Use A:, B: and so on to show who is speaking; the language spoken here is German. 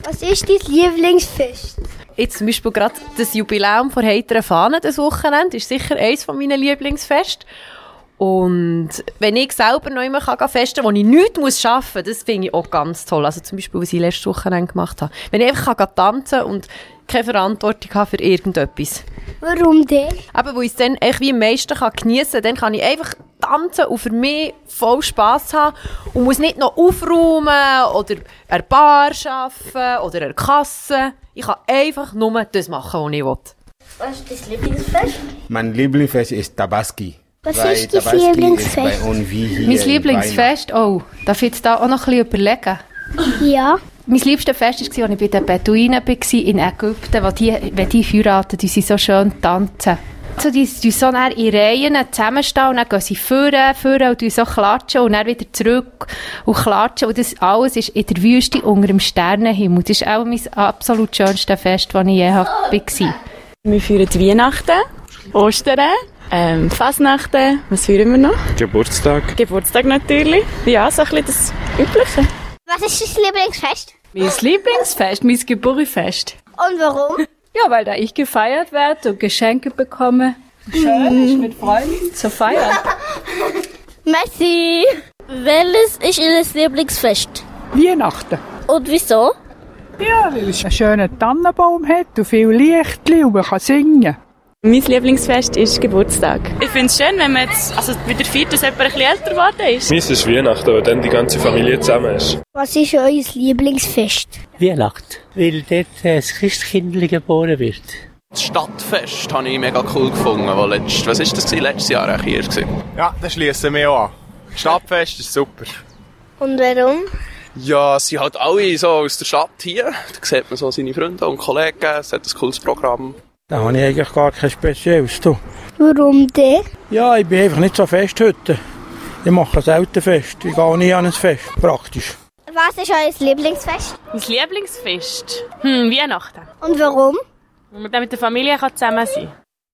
A: Was ist dein Lieblingsfest?
B: Jetzt zum Beispiel gerade das Jubiläum von Heiteren Fahnen das Wochenende ist sicher eines meiner Lieblingsfeste. Und wenn ich selber noch immer festen kann, wo ich nichts arbeiten muss, das finde ich auch ganz toll. Also zum Beispiel, was ich letztes Wochenende gemacht habe. Wenn ich einfach tanzen kann und keine Verantwortung habe für irgendetwas.
A: Warum denn?
B: Aber wo ich es dann wie am meisten geniessen kann, dann kann ich einfach tanzen und für mich voll Spass haben und muss nicht noch aufräumen oder an der Bar arbeiten oder an der Kasse. Ich kann einfach nur das machen, was ich will.
A: Was ist dein Lieblingsfest?
C: Mein Lieblingsfest ist Tabaski.
A: Was ist dein Lieblingsfest?
D: Mein Lieblingsfest? Oh, darf ich jetzt da auch noch ein bisschen überlegen?
A: Ja.
D: Mein liebstes Fest war, als ich bei den Beduinen war in Ägypten, wo wenn die heiraten, die sind so schön tanzen. Also die so in Reihen zusammenstehen und dann gehen sie vorne und so klatschen und dann wieder zurück und klatschen. Und das alles ist in der Wüste unter dem Sternenhimmel. Das ist auch mein absolut schönstes Fest, das ich je war.
E: Wir feiern Weihnachten, Ostern, Fasnachten, was feiern wir noch?
F: Geburtstag.
E: Geburtstag natürlich. Ja, so ein bisschen das Übliche.
A: Was ist dein Lieblingsfest?
G: Mein Lieblingsfest, mein Geburtstagsfest.
A: Und warum?
G: Ja, weil da ich gefeiert werde und Geschenke bekomme. Schön ist mit Freunden zu feiern.
A: Merci. Welches ist Ihr Lieblingsfest?
H: Weihnachten.
A: Und wieso?
H: Ja, weil es einen schönen Tannenbaum hat und viel Lichtli und man kann singen.
E: Mein Lieblingsfest ist Geburtstag. Ich finde es schön, wenn man jetzt wieder feiert, dass jemand ein bisschen älter geworden ist.
F: Meins ist Weihnachten, weil dann die ganze Familie zusammen ist.
A: Was ist euer Lieblingsfest?
I: Weihnachten, weil dort das Christkindli geboren wird.
J: Das Stadtfest habe ich mega cool gefunden, weil letztes Jahr eigentlich hier war.
K: Ja, das schließen wir auch an. Stadtfest ist super.
A: Und warum?
J: Ja, sie sind halt alle so aus der Stadt hier. Da sieht man so seine Freunde und Kollegen. Es hat ein cooles Programm.
L: Da habe ich eigentlich gar kein Spezielles.
A: Warum denn?
L: Ja, ich bin einfach nicht so fest heute. Ich mache selten fest. Ich gehe nie an ein Fest, praktisch.
A: Was ist euer Lieblingsfest?
E: Mein Lieblingsfest? Weihnachten.
A: Und warum?
E: Weil man dann mit der Familie zusammen sein kann.